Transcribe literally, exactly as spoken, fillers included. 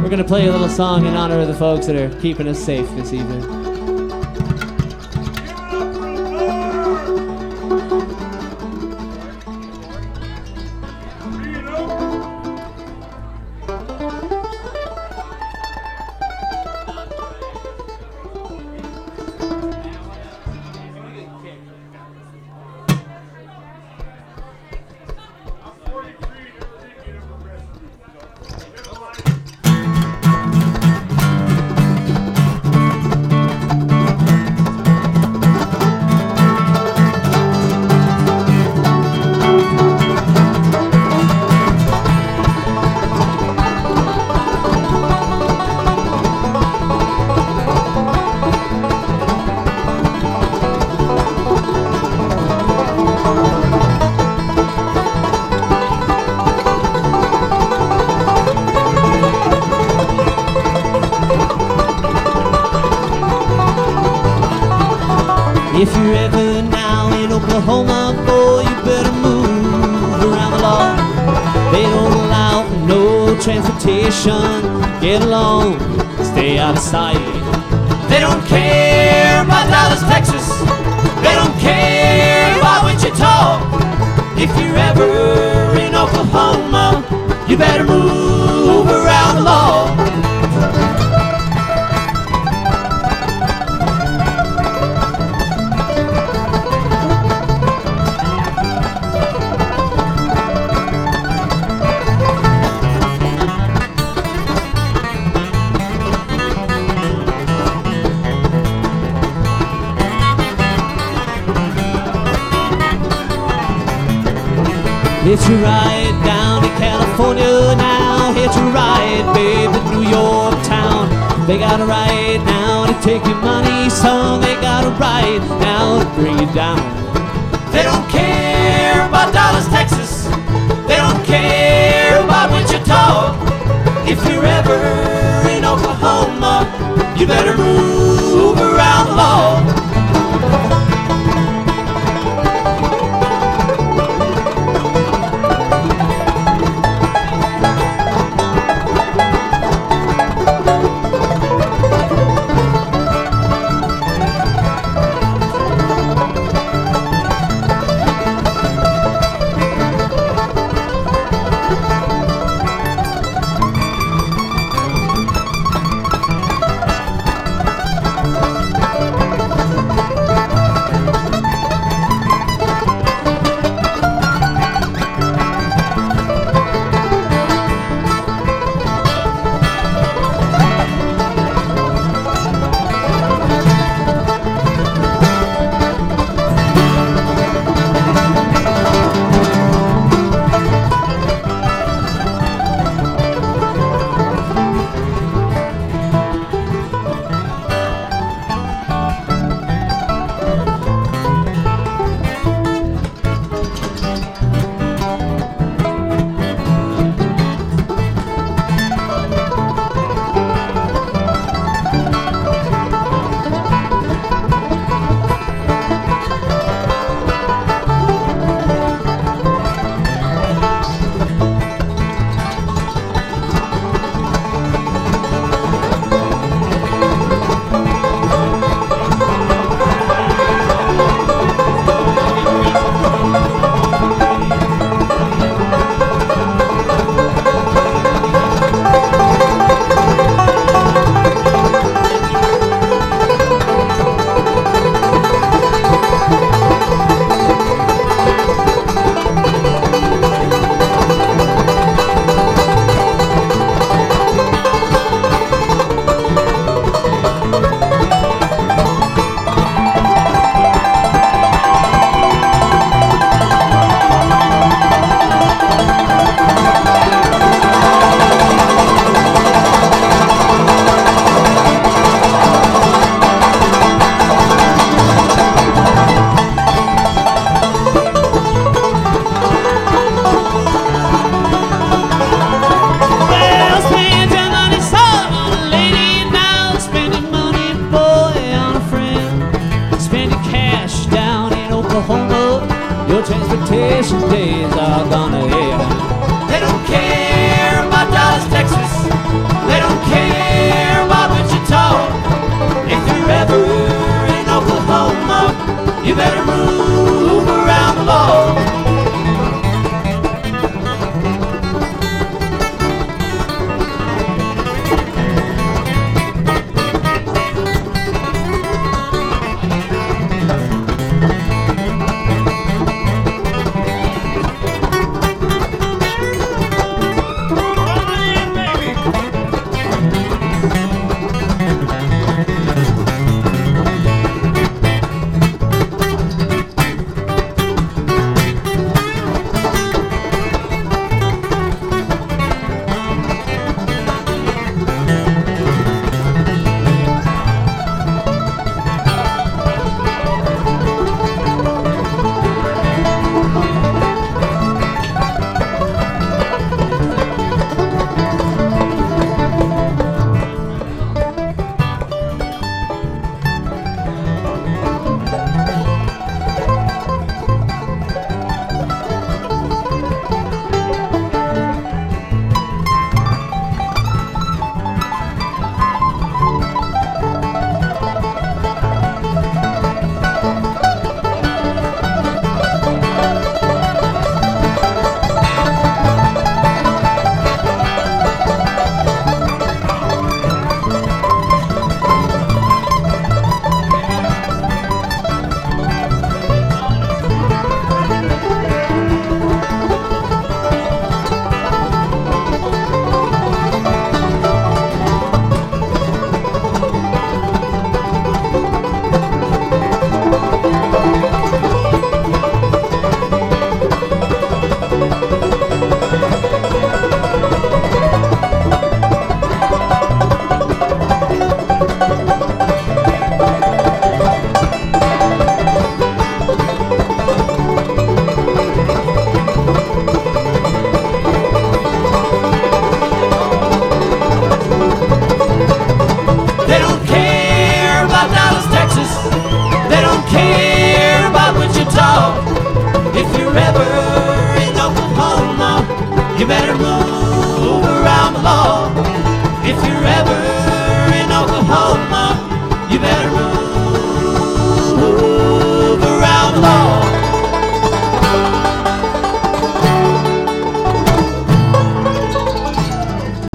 We're going to play a little song in honor of the folks that are keeping us safe this evening. If you're ever now in Oklahoma, boy, you better move around the law. They don't allow no transportation. Get along, stay out of sight. They don't care about Dallas, Texas. They don't care about Wichita. If you're ever in Oklahoma, you better move around the law. Hitch a ride down to California now. Hitch a ride, babe, to New York town. They got a ride now to take your money, son. They got a ride now to bring you down. They don't care about Dallas, Texas. They don't care about Wichita. If you're ever in Oklahoma, you better move around the law. dog.